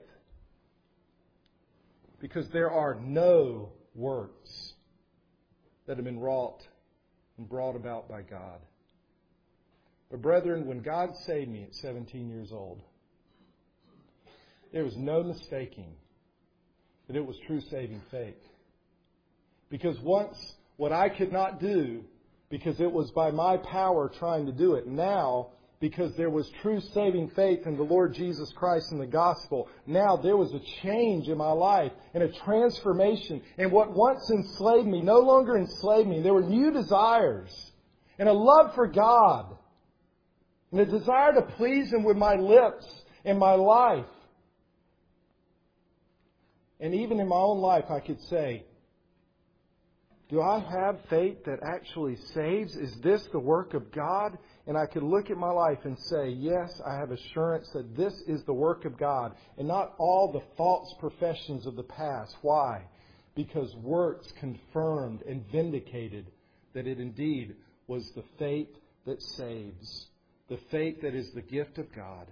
S1: Because there are no works that have been wrought and brought about by God. But brethren, when God saved me at seventeen years old, there was no mistaking that it was true saving faith. Because once what I could not do, because it was by my power trying to do it, now because there was true saving faith in the Lord Jesus Christ and the gospel, now there was a change in my life and a transformation. And what once enslaved me no longer enslaved me. There were new desires and a love for God and a desire to please Him with my lips and my life. And even in my own life, I could say, do I have faith that actually saves? Is this the work of God? And I could look at my life and say, yes, I have assurance that this is the work of God and not all the false professions of the past. Why? Because works confirmed and vindicated that it indeed was the faith that saves, the faith that is the gift of God.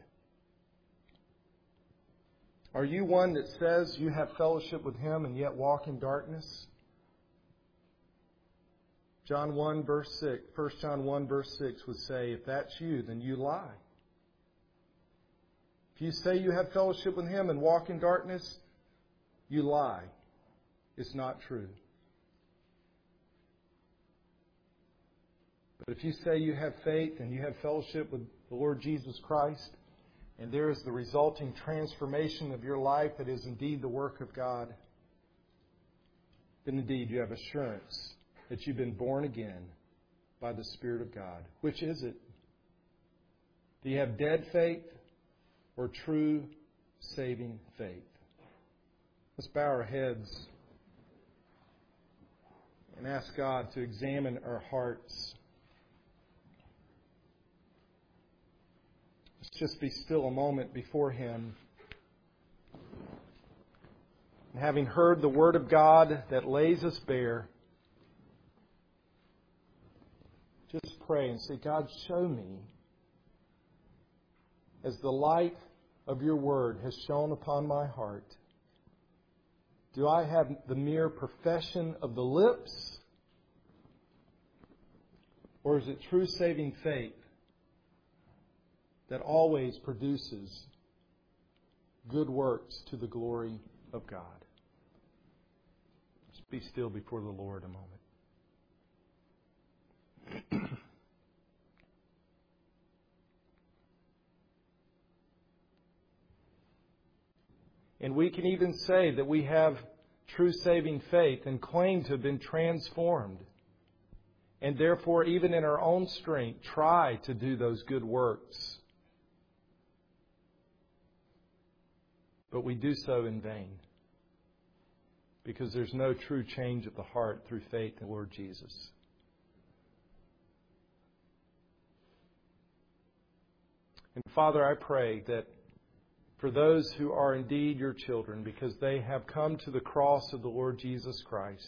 S1: Are you one that says you have fellowship with Him and yet walk in darkness? John one verse six, First John one verse six would say, if that's you, then you lie. If you say you have fellowship with Him and walk in darkness, you lie. It's not true. But if you say you have faith and you have fellowship with the Lord Jesus Christ, and there is the resulting transformation of your life that is indeed the work of God, then indeed you have assurance that you've been born again by the Spirit of God. Which is it? Do you have dead faith or true saving faith? Let's bow our heads and ask God to examine our hearts. Let's just be still a moment before Him. And having heard the Word of God that lays us bare, just pray and say, God, show me as the light of your Word has shone upon my heart. Do I have the mere profession of the lips? Or is it true saving faith that always produces good works to the glory of God? Just be still before the Lord a moment. And we can even say that we have true saving faith and claim to have been transformed. And therefore, even in our own strength, try to do those good works. But we do so in vain, because there's no true change of the heart through faith in the Lord Jesus. And Father, I pray that for those who are indeed your children, because they have come to the cross of the Lord Jesus Christ,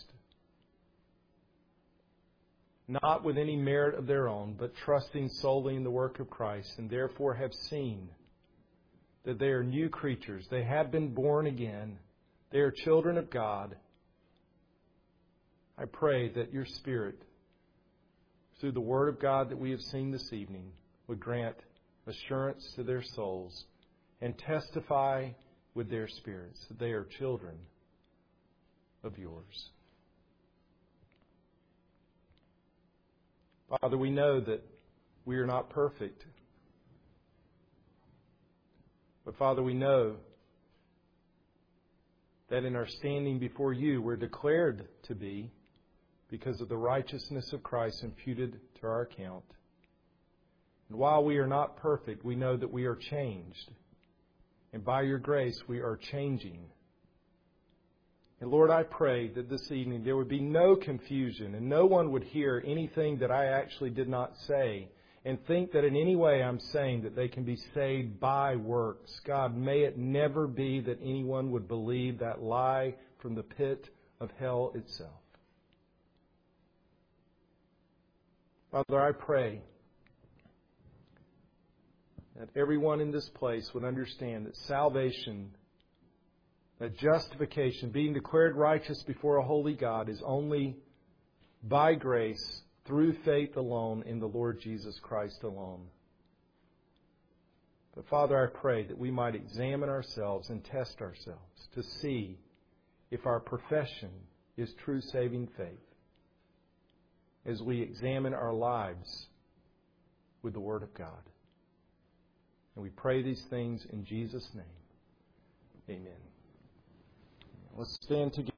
S1: not with any merit of their own, but trusting solely in the work of Christ, and therefore have seen that they are new creatures. They have been born again. They are children of God. I pray that your Spirit, through the Word of God that we have seen this evening, would grant assurance to their souls and testify with their spirits that they are children of yours. Father, we know that we are not perfect. But Father, we know that in our standing before you, we're declared to be because of the righteousness of Christ imputed to our account. And while we are not perfect, we know that we are changed. And by your grace, we are changing. And Lord, I pray that this evening there would be no confusion and no one would hear anything that I actually did not say and think that in any way I'm saying that they can be saved by works. God, may it never be that anyone would believe that lie from the pit of hell itself. Father, I pray that everyone in this place would understand that salvation, that justification, being declared righteous before a holy God, is only by grace, through faith alone, in the Lord Jesus Christ alone. But Father, I pray that we might examine ourselves and test ourselves to see if our profession is true saving faith, as we examine our lives with the Word of God. And we pray these things in Jesus' name. Amen. Let's stand together.